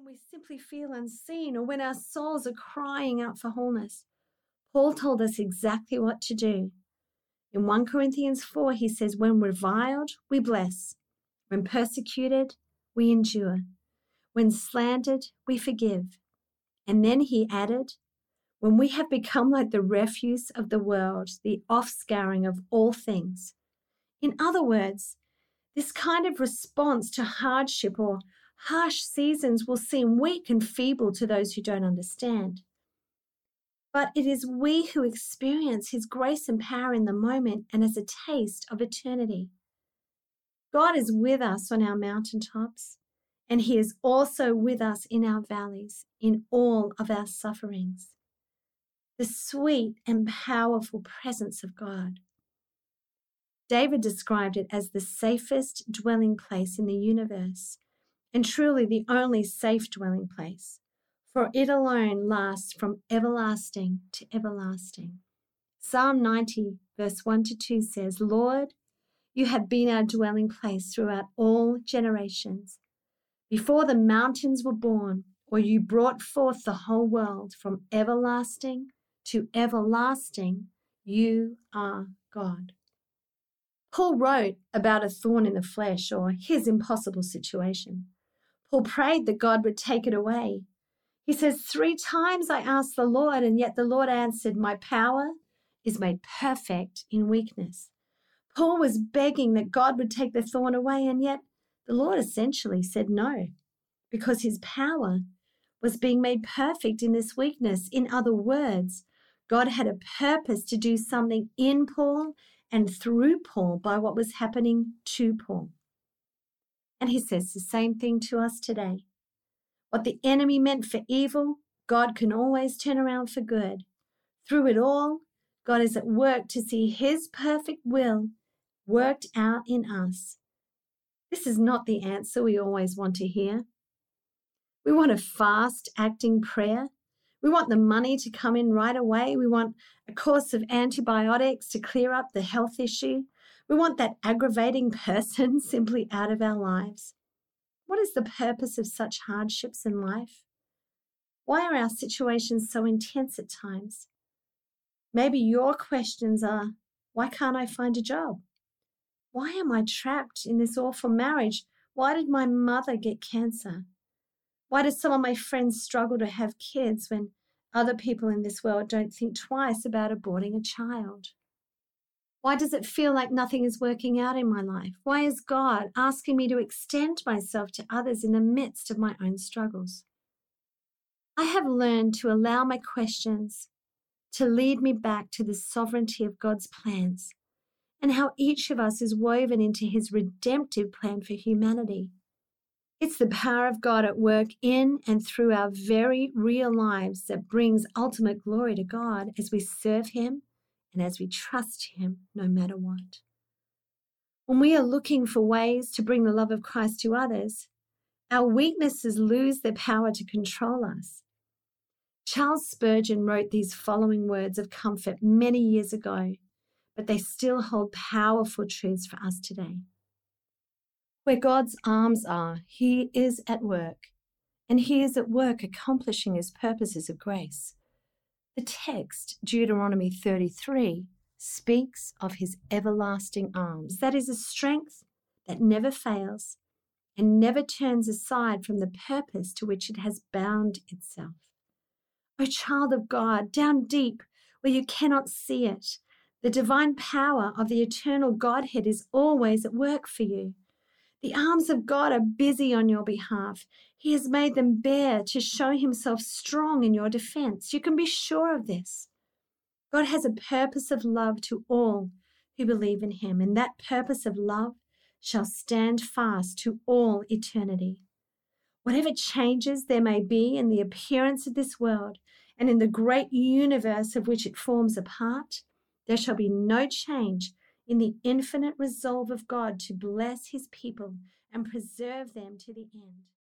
we simply feel unseen or when our souls are crying out for wholeness, Paul told us exactly what to do. In 1 Corinthians 4, he says, when reviled, we bless. When persecuted, we endure. When slandered, we forgive. And then he added, when we have become like the refuse of the world, the offscouring of all things. In other words, this kind of response to hardship or harsh seasons will seem weak and feeble to those who don't understand. But it is we who experience his grace and power in the moment and as a taste of eternity. God is with us on our mountaintops, and he is also with us in our valleys, in all of our sufferings. The sweet and powerful presence of God. David described it as the safest dwelling place in the universe, and truly the only safe dwelling place, for it alone lasts from everlasting to everlasting. Psalm 90, verse 1-2 says, Lord, you have been our dwelling place throughout all generations. Before the mountains were born, or you brought forth the whole world, from everlasting to everlasting, you are God. Paul wrote about a thorn in the flesh or his impossible situation. Paul prayed that God would take it away. He says, 3 times I asked the Lord, and yet the Lord answered, my power is made perfect in weakness. Paul was begging that God would take the thorn away, and yet the Lord essentially said no, because his power was being made perfect in this weakness. In other words, God had a purpose to do something in Paul and through Paul by what was happening to Paul. And he says the same thing to us today. What the enemy meant for evil, God can always turn around for good. Through it all, God is at work to see his perfect will worked out in us. This is not the answer we always want to hear. We want a fast-acting prayer. We want the money to come in right away. We want a course of antibiotics to clear up the health issue. We want that aggravating person simply out of our lives. What is the purpose of such hardships in life? Why are our situations so intense at times? Maybe your questions are, why can't I find a job? Why am I trapped in this awful marriage? Why did my mother get cancer? Why do some of my friends struggle to have kids when other people in this world don't think twice about aborting a child? Why does it feel like nothing is working out in my life? Why is God asking me to extend myself to others in the midst of my own struggles? I have learned to allow my questions to lead me back to the sovereignty of God's plans and how each of us is woven into his redemptive plan for humanity. It's the power of God at work in and through our very real lives that brings ultimate glory to God as we serve him and as we trust him no matter what. When we are looking for ways to bring the love of Christ to others, our weaknesses lose their power to control us. Charles Spurgeon wrote these following words of comfort many years ago, but they still hold powerful truths for us today. Where God's arms are, he is at work, and he is at work accomplishing his purposes of grace. The text, Deuteronomy 33, speaks of his everlasting arms. That is a strength that never fails and never turns aside from the purpose to which it has bound itself. O child of God, down deep where you cannot see it, the divine power of the eternal Godhead is always at work for you. The arms of God are busy on your behalf. He has made them bare to show himself strong in your defense. You can be sure of this. God has a purpose of love to all who believe in him, and that purpose of love shall stand fast to all eternity. Whatever changes there may be in the appearance of this world and in the great universe of which it forms a part, there shall be no change in the infinite resolve of God to bless his people and preserve them to the end.